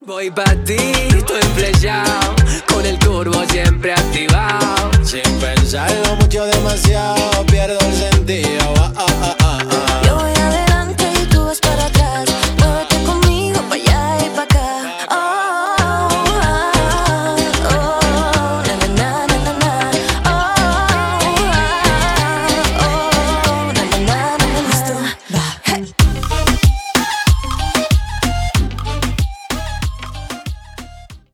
Voy pa' ti, estoy flechado, con el turbo siempre activado. Sin pensarlo mucho, demasiado, pierdo